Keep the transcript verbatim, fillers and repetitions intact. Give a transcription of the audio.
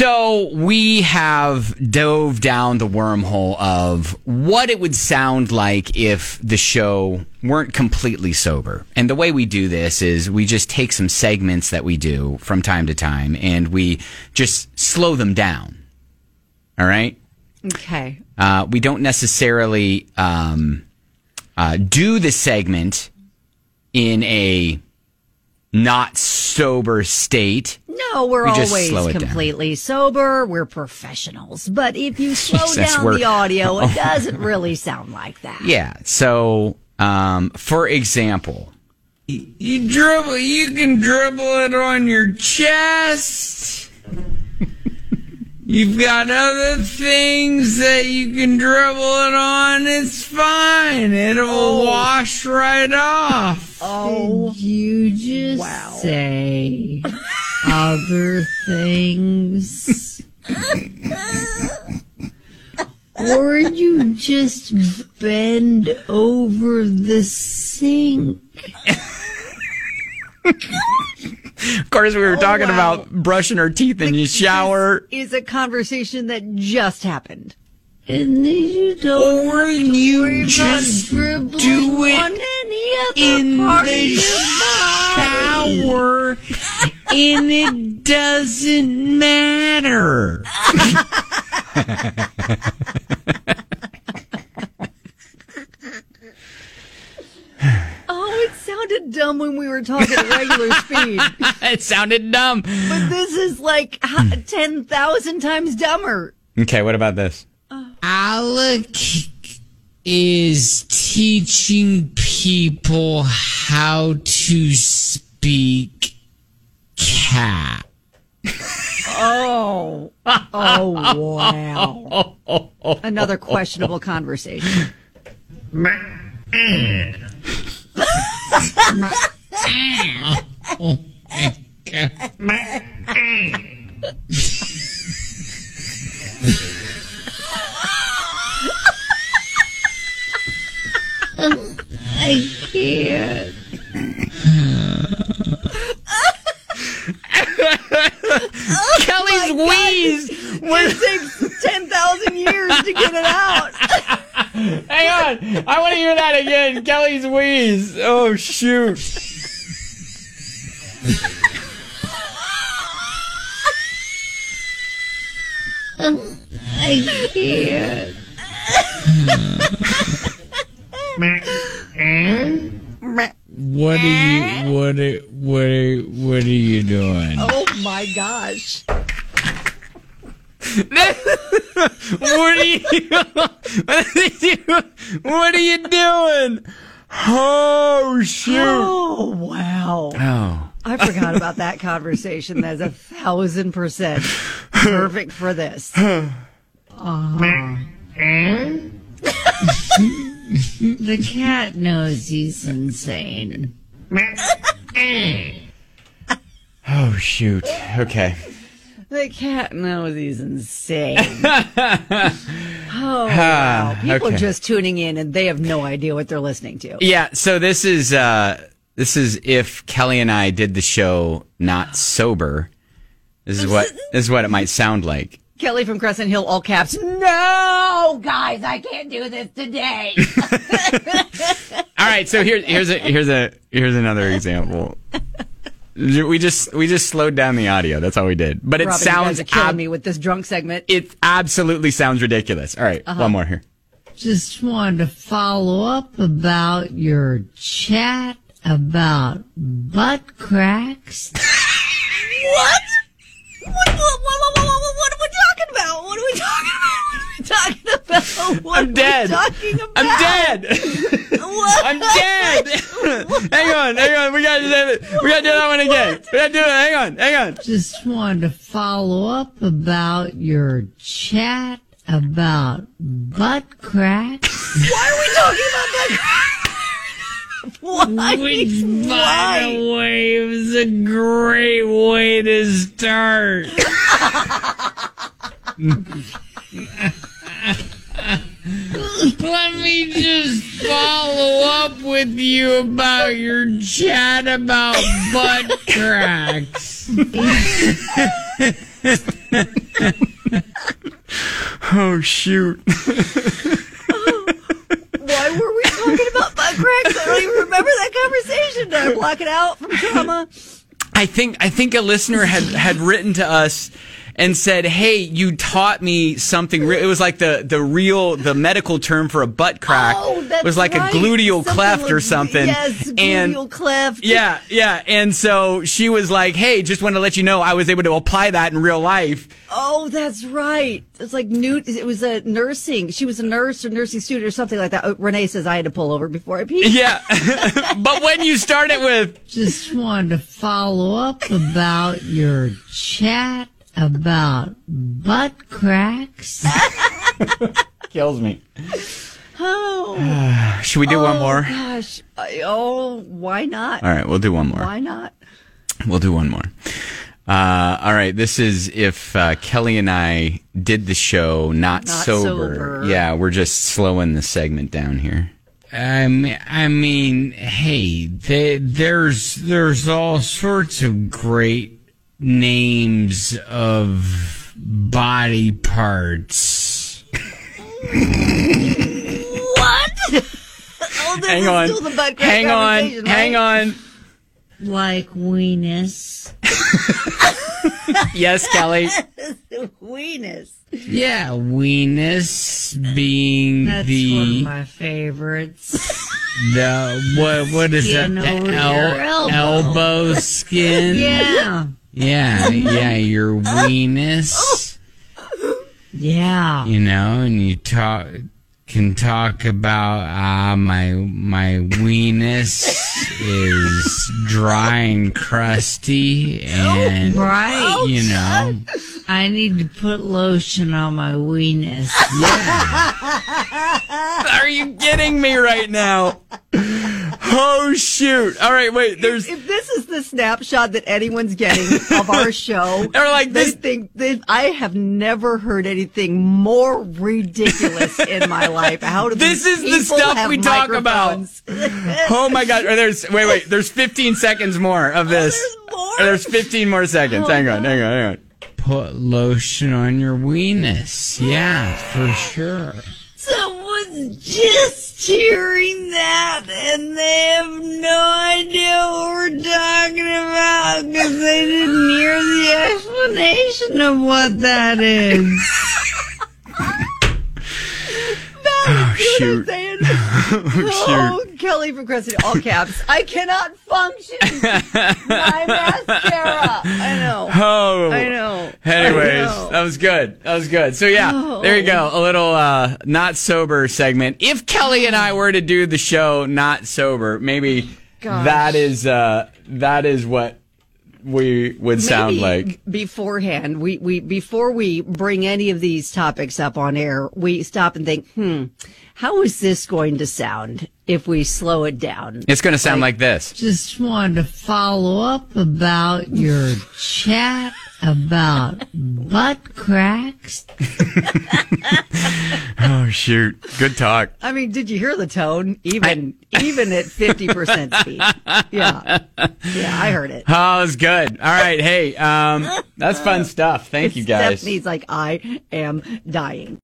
So we have dove down the wormhole of what it would sound like if the show weren't completely sober. And the way we do this is we just take some segments that we do from time to time and we just slow them down. All right? Okay. Uh, we don't necessarily um, uh, do the segment in a not sober state. No, we're We just always slow it down. completely sober. We're professionals. But if you slow Jesus, down we're- the audio, it doesn't really sound like that. Yeah. So, um, for example, You dribble, you can dribble it on your chest. You've got other things that you can dribble it on. It's fine. It'll Oh. wash right off. Oh, Did you just wow. say other things? Or you just bend over the sink? of course, we were talking wow. about brushing our teeth in the shower. This is a conversation that just happened. And then you don't Or worry you about just dribbling do it on any other in part the of your body. shower, and it doesn't matter. Oh, it sounded dumb when we were talking at regular speed. It sounded dumb. But this is like h- ten thousand times dumber. Okay, what about this? Alec is teaching people how to speak cat. Oh. Oh, wow. Another questionable conversation. Oh my God. I can't. Kelly's wheeze. It takes ten thousand years to get it out. Hang on. I want to hear that again. Kelly's wheeze. Oh, shoot. I can't. What are you? What are? What are? What are you doing? Oh, my gosh. What are you? What are you doing? Oh, shoot. Oh, wow. Oh. I forgot about that conversation. That's a thousand percent perfect for this. The cat knows he's insane. Oh, shoot. Okay. The cat knows he's insane. Oh, wow. People okay. are just tuning in and they have no idea what they're listening to. Yeah, so this is uh this is if Kelly and I did the show not sober. This is what this is what it might sound like. Kelly from Crescent Hill, all caps. No, guys, I can't do this today. All right, so here here's a here's a here's another example. We just we just slowed down the audio. That's all we did. But it Robin, sounds you guys are killing ab- me with this drunk segment. it absolutely sounds ridiculous. All right, one more here. Just wanted to follow up about your chat about butt cracks. What? What, what, what, what, what, what, what are we talking about? What are we talking about? What are we talking about? What I'm are dead. We talking about? I'm dead. What? I'm dead. hang on, hang on. We gotta do it. We gotta do that one again. We gotta do it. Hang on, hang on. Just wanted to follow up about your chat about butt cracks. Why are we talking about that? Why? Which, by Why? the way, it was a great way to start. Let me just follow up with you about your chat about butt cracks. Oh, shoot. Why were we talking about butt cracks? I don't even remember that conversation. Did I block it out from trauma? I think I think a listener had, had written to us and said, "Hey, you taught me something." Re-. It was like the, the real the medical term for a butt crack. Oh, that's it was like right. a gluteal Something cleft or like- something. Yes, and gluteal cleft. yeah, yeah. And so she was like, "Hey, just wanted to let you know I was able to apply that in real life." Oh, that's right. It's like new. It was a nursing. She was a nurse or nursing student or something like that. Oh, Renee says I had to pull over before I peed. Yeah, but when you start it with, Just wanted to follow up about your chat about butt cracks. kills me. Oh, Should we do one oh, more? gosh. I- Oh, why not? All right, we'll do one more. Why not? We'll do one more. Uh, all right, this is if uh, Kelly and I did the show not, Not sober. sober. Yeah, we're just slowing the segment down here. I mean, I mean, hey, they, there's there's all sorts of great names of body parts. What? Oh, this Hang is on. still the butt crack Hang on. conversation, Hang right? on. Like weenus. Yes, Kelly. Weenus. Yeah, weenus being That's one of the my favorites. the what what is Skin that? over The your elbow. elbow skin. Yeah. Yeah, yeah, your weenus. Yeah. You know, and you talk can talk about ah my my weenus is dry and crusty and Right. you know I need to put lotion on my weenus. Are you kidding me right now? Oh, shoot. All right, wait. There's. If this is the snapshot that anyone's getting of our show, Or like they this- think they, I have never heard anything more ridiculous in my life. How do This these is the people stuff have we talk about. microphones? Oh my God! Or there's wait, wait. There's fifteen seconds more of this. there's more? Or there's fifteen more seconds. Oh, hang on, hang on, hang on. put lotion on your weenus. Yeah, for sure. Someone's just hearing that and they have no idea what we're talking about because they didn't hear the explanation of what that is. Oh shoot! Saying, Oh oh, Kelly from Crescent, all caps. I cannot function. My mascara. I know. Oh, I know. Anyways, I know. that was good. That was good. So yeah, Oh. there you go. A little uh, not sober segment. If Kelly and I were to do the show not sober, maybe Gosh. that is uh, that is what we would sound Maybe like. beforehand, we, we before we bring any of these topics up on air, we stop and think, hmm, how is this going to sound if we slow it down? It's going to sound like this. Just wanted to follow up about your chat about butt cracks. Oh shoot! Good talk. I mean, did you hear the tone? Even even at fifty percent speed. Yeah, yeah, I heard it. Oh, it was good. All right, hey, um, that's fun stuff. Thank you guys. Stephanie's like, I am dying.